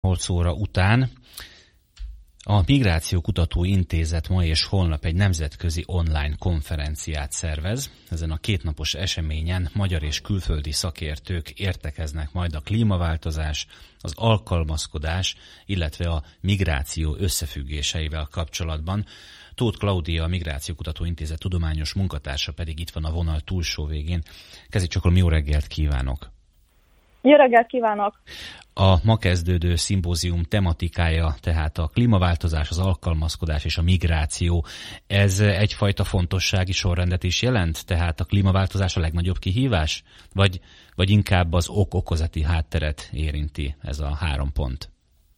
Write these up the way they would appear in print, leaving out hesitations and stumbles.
8 óra után. A Migráció Kutató Intézet ma és holnap egy nemzetközi online konferenciát szervez. Ezen a 2 napos eseményen magyar és külföldi szakértők értekeznek majd a klímaváltozás, az alkalmazkodás, illetve a migráció összefüggéseivel kapcsolatban. Tóth Klaudia, a Migráció Kutató Intézet tudományos munkatársa pedig itt van a vonal túlsó végén. Kezdjük csak, jó reggelt kívánok! Jó reggelt kívánok! A ma kezdődő szimpózium tematikája tehát a klímaváltozás, az alkalmazkodás és a migráció. Ez egyfajta fontossági sorrendet is jelent? Tehát a klímaváltozás a legnagyobb kihívás? Vagy inkább az ok-okozati hátteret érinti ez a 3 pont?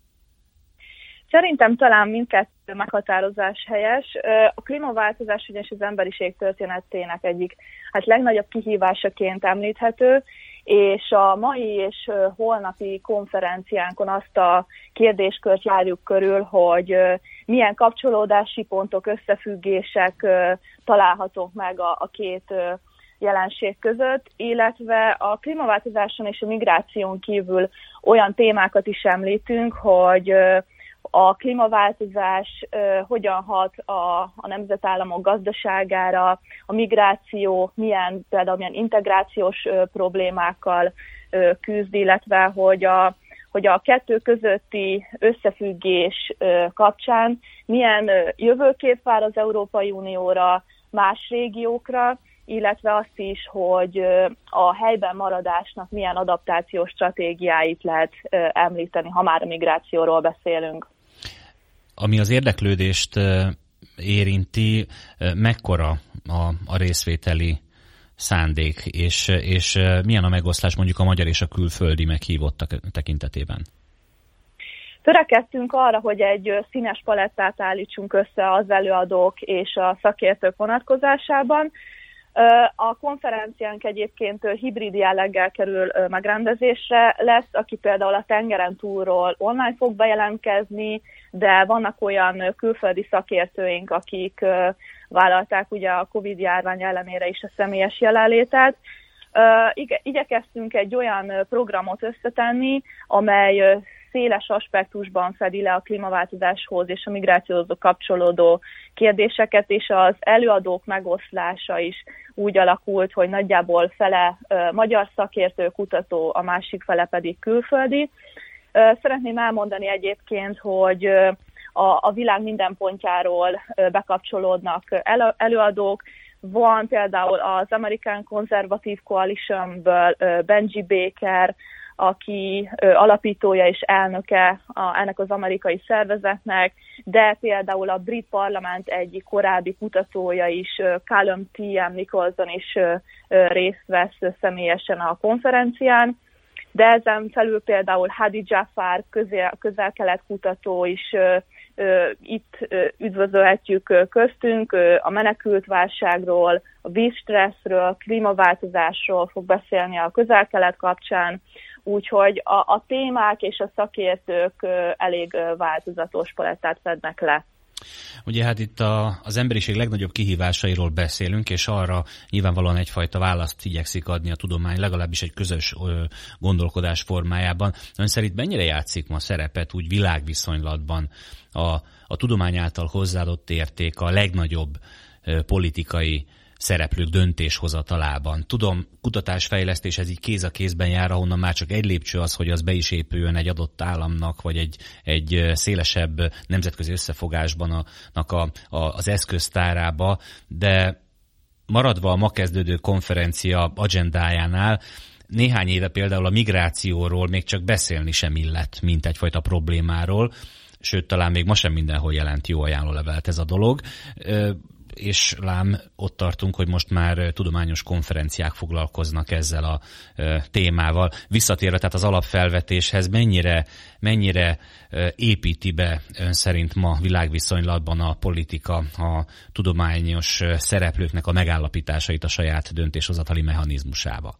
Szerintem talán mindkettő meghatározás helyes. A klímaváltozás ugyanis az emberiség történetének egyik legnagyobb kihívásaként említhető, és a mai és holnapi konferenciánkon azt a kérdéskört járjuk körül, hogy milyen kapcsolódási pontok, összefüggések találhatók meg a 2 jelenség között, illetve a klímaváltozáson és a migráción kívül olyan témákat is említünk, hogy a klímaváltozás hogyan hat a nemzetállamok gazdaságára, a migráció például milyen integrációs problémákkal küzd, illetve hogy a 2 közötti összefüggés kapcsán milyen jövőkép vár az Európai Unióra, más régiókra, illetve azt is, hogy a helyben maradásnak milyen adaptációs stratégiáit lehet említeni, ha már a migrációról beszélünk. Ami az érdeklődést érinti, mekkora a részvételi szándék, és milyen a megoszlás mondjuk a magyar és a külföldi meghívottak tekintetében? Törekedtünk arra, hogy egy színes palettát állítsunk össze az előadók és a szakértők vonatkozásában. A konferenciánk egyébként hibrid jelleggel kerül megrendezésre lesz, aki például a tengeren túlról online fog bejelentkezni, de vannak olyan külföldi szakértőink, akik vállalták ugye a Covid-járvány ellenére is a személyes jelenlétet. Igyekeztünk egy olyan programot összetenni, amely széles aspektusban fedi le a klímaváltozáshoz és a migrációhoz kapcsolódó kérdéseket, és az előadók megoszlása is úgy alakult, hogy nagyjából fele magyar szakértő, kutató, a másik fele pedig külföldi. Szeretném elmondani egyébként, hogy a világ minden pontjáról bekapcsolódnak előadók. Van például az American Conservative Coalitionből Benji Baker, aki alapítója és elnöke ennek az amerikai szervezetnek, de például a brit parlament egyik korábbi kutatója is, Callum T.M. Nicholson is részt vesz személyesen a konferencián, de ezen felül például Hadi Jafar, közel-kelet kutató is itt üdvözölhetjük köztünk, a menekültválságról, a vízstresszről, klímaváltozásról fog beszélni a közel-kelet kapcsán, úgyhogy a témák és a szakértők elég változatos palettát fednek le. Ugye hát itt az emberiség legnagyobb kihívásairól beszélünk, és arra nyilvánvalóan egyfajta választ igyekszik adni a tudomány, legalábbis egy közös gondolkodás formájában. Ön szerint mennyire játszik ma szerepet úgy világviszonylatban a tudomány által hozzáadott érték a legnagyobb politikai szereplők döntéshozatalában? Tudom, kutatásfejlesztés ez így kéz a kézben jár, ahonnan már csak egy lépcső az, hogy az be is épüljön egy adott államnak, vagy egy szélesebb nemzetközi összefogásban az eszköztárába, de maradva a ma kezdődő konferencia agendájánál, néhány éve például a migrációról még csak beszélni sem illett, mint egyfajta problémáról, sőt, talán még ma sem mindenhol jelent jó ajánlólevelet ez a dolog, és lám ott tartunk, hogy most már tudományos konferenciák foglalkoznak ezzel a témával. Visszatérve tehát az alapfelvetéshez, mennyire építi be ön szerint ma világviszonylatban a politika a tudományos szereplőknek a megállapításait a saját döntéshozatali mechanizmusába?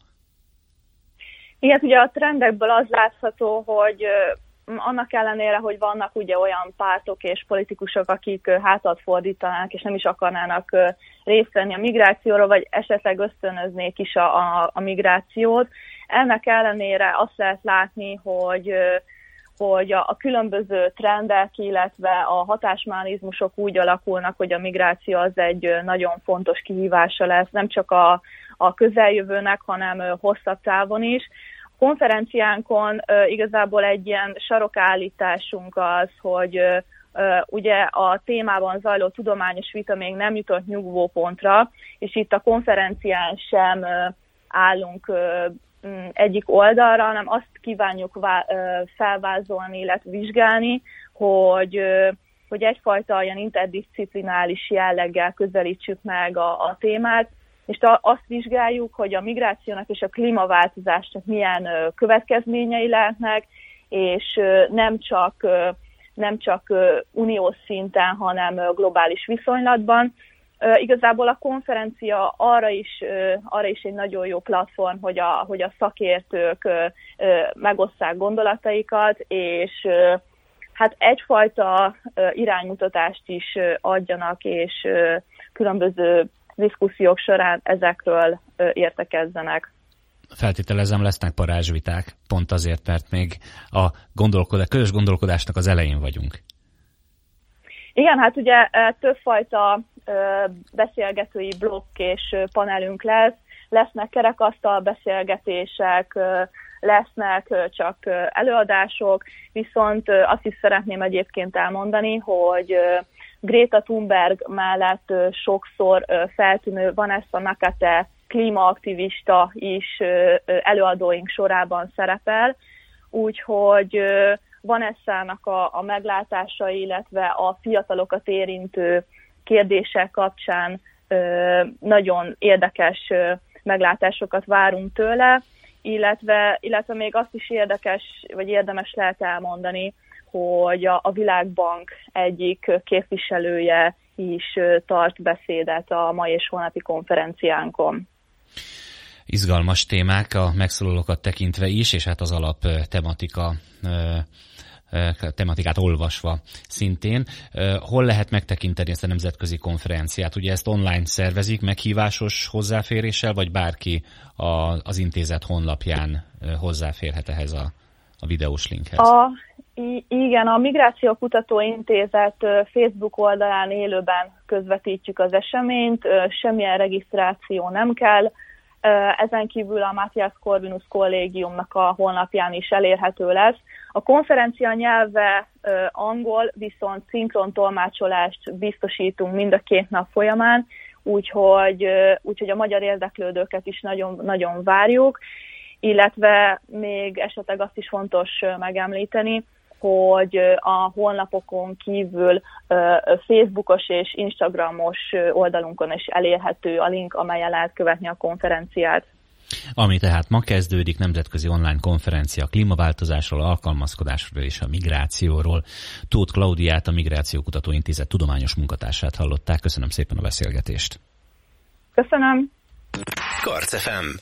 Igen, ugye a trendekből az látható, hogy annak ellenére, hogy vannak ugye olyan pártok és politikusok, akik hátat fordítanának, és nem is akarnának részt venni a migrációról, vagy esetleg ösztönöznék is a migrációt. Ennek ellenére azt lehet látni, hogy hogy a különböző trendek, illetve a hatásmechanizmusok úgy alakulnak, hogy a migráció az egy nagyon fontos kihívása lesz, nem csak a közeljövőnek, hanem hosszabb távon is. A konferenciánkon igazából egy ilyen sarokállításunk az, hogy ugye a témában zajló tudományos vita még nem jutott nyugvópontra, és itt a konferencián sem állunk egyik oldalra, hanem azt kívánjuk felvázolni, illetve vizsgálni, hogy egyfajta ilyen interdisziplinális jelleggel közelítsük meg a témát, és azt vizsgáljuk, hogy a migrációnak és a klímaváltozásnak milyen következményei lehetnek, és nem csak uniós szinten, hanem globális viszonylatban. Igazából a konferencia arra is egy nagyon jó platform, hogy a szakértők megosszák gondolataikat, és hát egyfajta iránymutatást is adjanak, és különböző diszkusziók során ezekről értekezzenek. Feltételezem, lesznek parázsviták, pont azért, mert még a közös gondolkodásnak az elején vagyunk. Igen, hát ugye többfajta beszélgetői blokk és panelünk lesznek kerekasztal beszélgetések, lesznek csak előadások, viszont azt is szeretném egyébként elmondani, hogy Greta Thunberg mellett sokszor feltűnő Vanessa Nakate klímaaktivista is előadóink sorában szerepel, úgyhogy Vanessa-nak a meglátásai, illetve a fiatalokat érintő kérdések kapcsán nagyon érdekes meglátásokat várunk tőle, illetve még azt is érdekes, vagy érdemes lehet elmondani, hogy a Világbank egyik képviselője is tart beszédet a mai és holnapi konferenciánkon. Izgalmas témák a megszólalókat tekintve is, és hát az alap tematikát olvasva szintén. Hol lehet megtekinteni ezt a nemzetközi konferenciát? Ugye ezt online szervezik, meghívásos hozzáféréssel, vagy bárki az intézet honlapján hozzáférhet ehhez a videós linkhez? Igen, a Migrációkutató Intézet Facebook oldalán élőben közvetítjük az eseményt, semmilyen regisztráció nem kell. Ezen kívül a Matthias Corvinus kollégiumnak a honlapján is elérhető lesz. A konferencia nyelve angol, viszont szinkron tolmácsolást biztosítunk mind a 2 nap folyamán, úgyhogy a magyar érdeklődőket is nagyon, nagyon várjuk, illetve még esetleg azt is fontos megemlíteni, hogy a honlapokon kívül Facebookos és Instagramos oldalunkon is elérhető a link, amelyen lehet követni a konferenciát. Ami tehát ma kezdődik, nemzetközi online konferencia a klímaváltozásról, alkalmazkodásról és a migrációról. Tóth Klaudiát, a Migrációkutató Intézet tudományos munkatársát hallották. Köszönöm szépen a beszélgetést. Köszönöm. Karc FM